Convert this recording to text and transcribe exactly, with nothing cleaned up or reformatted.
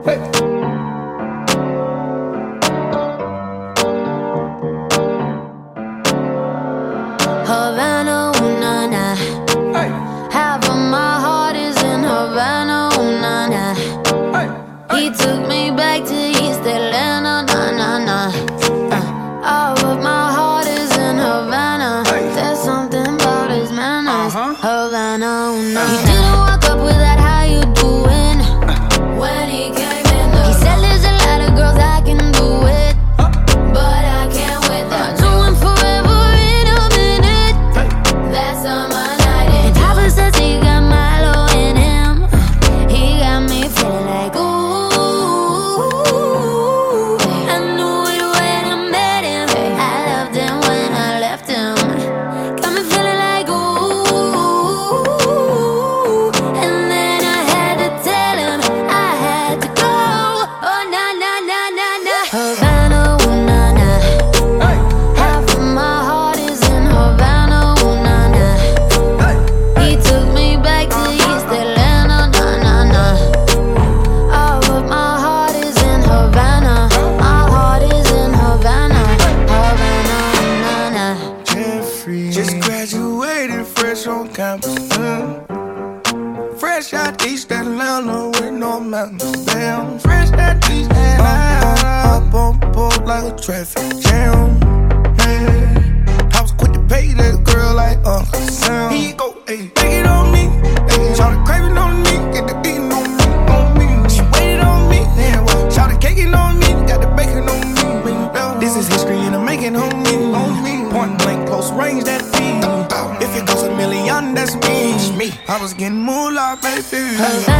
Hey. Havana, ooh, nah, nah. Hey. Half of my heart is in Havana, ooh, nah, nah. Hey. He took me back to East Atlanta, nah, nah, nah. Uh, all of my heart is in Havana. Hey. There's something about his manners. Uh-huh. Havana, ooh, nah. He didn't walk up with that, how you doing? When he came in the He said there's a lot of girls I can do it, but I can't with them. Do him forever in a minute. That summer night and Papa says he got Milo in him. He got me feeling like ooh. I knew it when I met him. I loved him when I left him. Got me feeling like ooh. And then I had to tell him I had to go. Oh na na na na na. Havana, ooh na na. Hey. Half of my heart is in Havana, ooh na na. Hey. He took me back to East Atlanta, nah nah nah. All of my heart is in Havana. My heart is in Havana, Havana, nah nah. Jeffrey just graduated fresh on campus. Mm. Fresh out East Atlanta with no mountains. Damn, fresh out East Atlanta. Up, up on board like a traffic jam. Man, I was quick to pay that girl like Uncle Sam. He go, ayy, take it on me. Ayy, shout the craving on me, get the beating on me, on me. She waited on me, then what? Shout the caking on me, got the bacon on me. This is history and I'm making on me, on me. Point blank, close range, that beat. If it goes a million, that's me. I was getting moolah, baby.